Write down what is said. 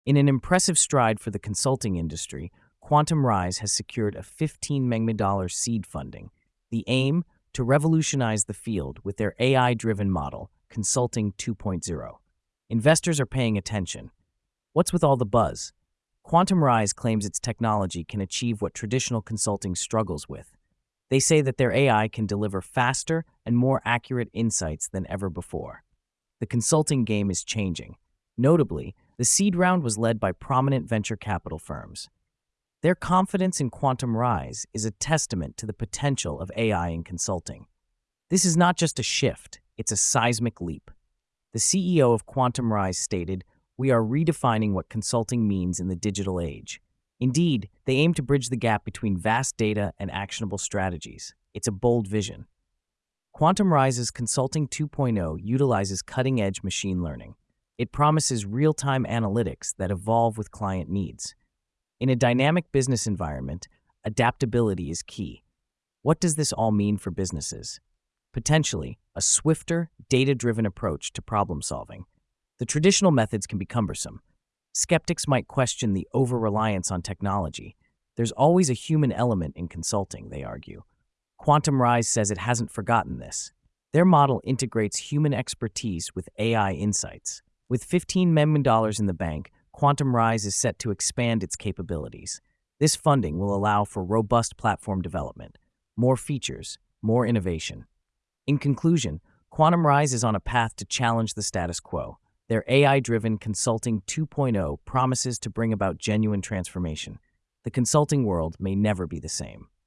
In an impressive stride for the consulting industry, Quantum Rise has secured a $15 million seed funding. The aim? To revolutionize the field with their AI-driven model, Consulting 2.0. Investors are paying attention. What's with all the buzz? Quantum Rise claims its technology can achieve what traditional consulting struggles with. They say that their AI can deliver faster and more accurate insights than ever before. The consulting game is changing. Notably, the seed round was led by prominent venture capital firms. Their confidence in Quantum Rise is a testament to the potential of AI in consulting. This is not just a shift, it's a seismic leap. The CEO of Quantum Rise stated, "We are redefining what consulting means in the digital age." Indeed, they aim to bridge the gap between vast data and actionable strategies. It's a bold vision. Quantum Rise's Consulting 2.0 utilizes cutting-edge machine learning. It promises real-time analytics that evolve with client needs. In a dynamic business environment, adaptability is key. What does this all mean for businesses? Potentially, a swifter, data-driven approach to problem-solving. The traditional methods can be cumbersome. Skeptics might question the over-reliance on technology. There's always a human element in consulting, they argue. Quantum Rise says it hasn't forgotten this. Their model integrates human expertise with AI insights. With $15 million in the bank, Quantum Rise is set to expand its capabilities. This funding will allow for robust platform development, more features, more innovation. In conclusion, Quantum Rise is on a path to challenge the status quo. Their AI-driven Consulting 2.0 promises to bring about genuine transformation. The consulting world may never be the same.